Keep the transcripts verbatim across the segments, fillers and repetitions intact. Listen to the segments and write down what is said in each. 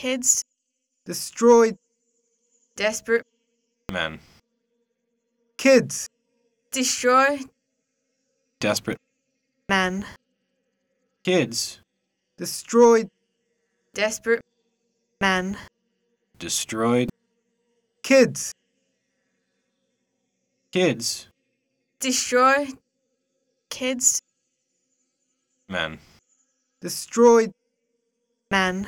Kids. Destroyed. Desperate. Men. Kids. Destroy. Desperate. Men. Kids. Destroyed. Desperate. Men. Destroyed. Kids. Kids. Destroy. Kids. Men. Destroyed. Men.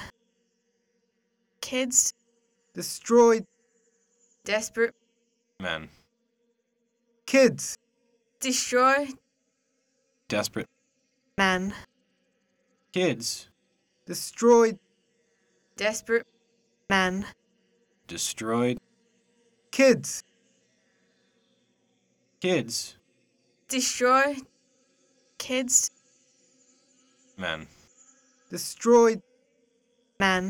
Kids. Destroyed. Desperate. Men. Kids. Destroy. Desperate. Men. Kids. Destroyed. Desperate. Men. Destroyed. Kids. Kids. Destroy. Kids. Men. Destroyed. Men.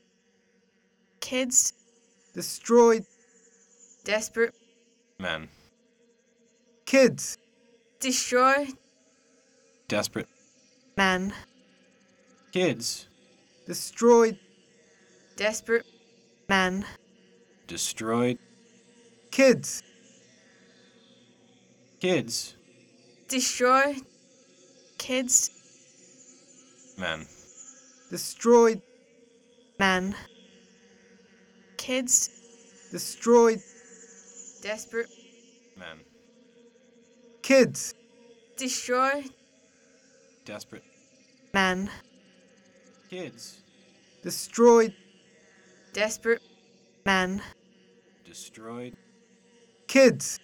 Kids. Destroyed. Desperate. Men. Kids. Destroy. Desperate. Men. Kids. Destroyed. Desperate. Men. Destroyed. Kids. Kids. Destroy. Kids. Men. Destroyed. Men. Kids. Destroyed. Desperate. Men. Kids. Destroy. Desperate. Men. Kids. Destroyed. Desperate. Men. Destroyed. Kids.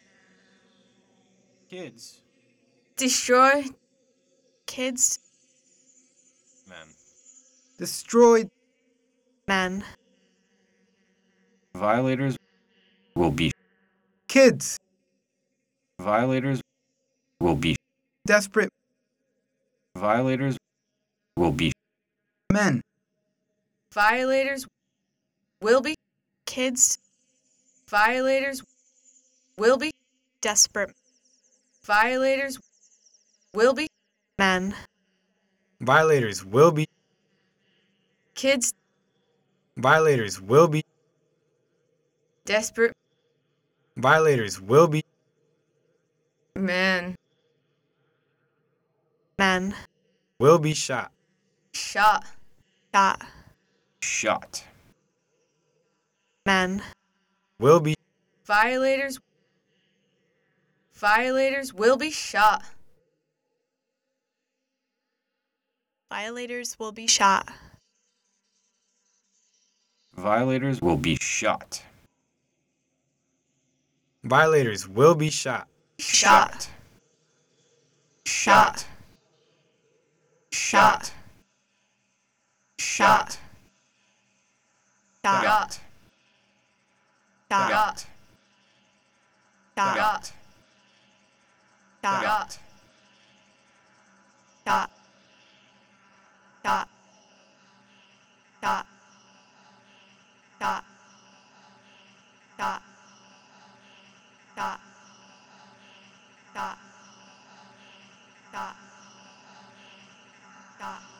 Kids. Destroy. Kids. Men. Destroyed. Men. Violators will be. Kids. Violators will be. Desperate. Violators will be. Men. Violators will be. Kids. Violators will be. Desperate. Violators will be. Men. Violators will be. Kids. Violators will be. Desperate. Violators will be. Men. Men. Will be shot. Shot. Shot. Shot. Men. Will be. Violators. Violators will be shot. Violators will be shot. Violators will be shot. Violators will be shot. Shot. Shot. Shot. Shot. Shot. Shot. Shot. Shot. Shot. Shot. Shot. Shot. Shot. Shot. Shot. Shot. Shot.